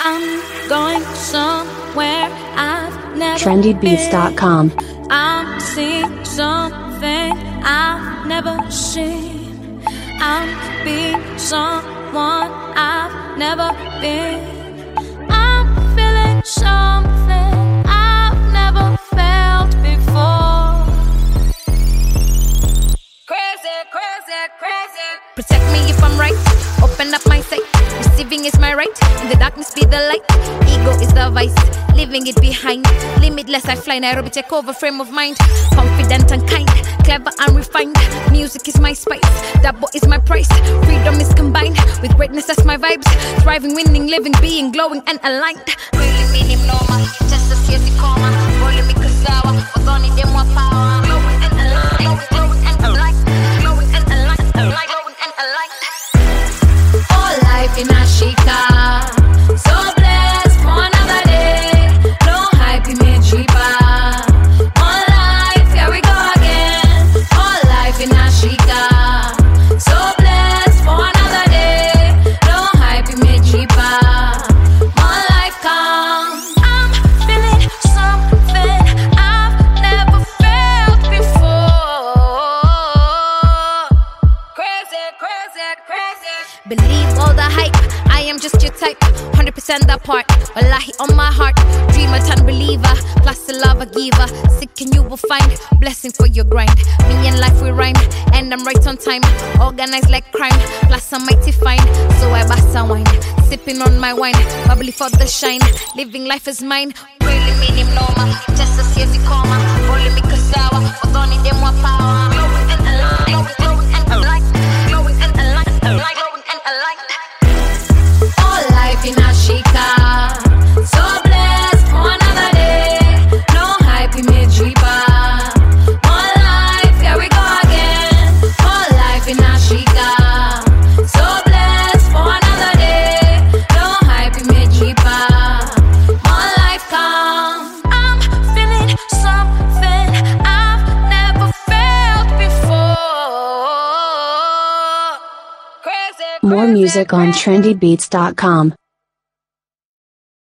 I'm going somewhere I've never trendybeats.com. been. I'm seeing something I've never seen. I'm being someone I've never been. I'm feeling something I've never felt before. Crazy, crazy, crazy. Protect me if I'm right. Open up my sight. Receiving is my right. In the darkness be the light. Ego is the vice. Leaving it behind. Limitless I fly. Nairobi take over frame of mind. Confident and kind. Clever and refined. Music is my spice. Double is my price. Freedom is combined with greatness as my vibes. Thriving, winning, living, being, glowing and aligned. Really meaning normal. Just a siezi coma. Rolling me kasawa. Wadhani demwa power. Glowing and aligned. Glowing and aligned. Glowing and aligned. Glowing and aligned. All life in Ashika. So blessed for another day. No hype, you made cheaper. All life, here we go again. All life in Ashika. So blessed for another day. No hype, you made cheaper. All life come. I'm feeling something I've never felt before. Crazy, crazy, crazy. Believe all the hype, I am just your type. 100% that part, wallahi on my heart. Dreamer turn believer, plus a lover giver. Sick and you will find blessing for your grind. Me and life we rhyme, and I'm right on time. Organized like crime, plus I'm mighty fine. So I bust a wine, sipping on my wine. Bubbly for the shine, living life is mine. Really meaning normal, just a siezi coma. Rolling me kasawa, wadhani demwa power. Glowing and aligned, glowing and aligned. Glowing and aligned, glowing and aligned. All life in Ashika. So blessed for another day. No hype, you made cheaper. All life, here we go again. All life in Ashika. So blessed for another day. No hype, you made cheaper. All life come. I'm feeling something I've never felt before. More Crazy, music on crazy. trendybeats.com.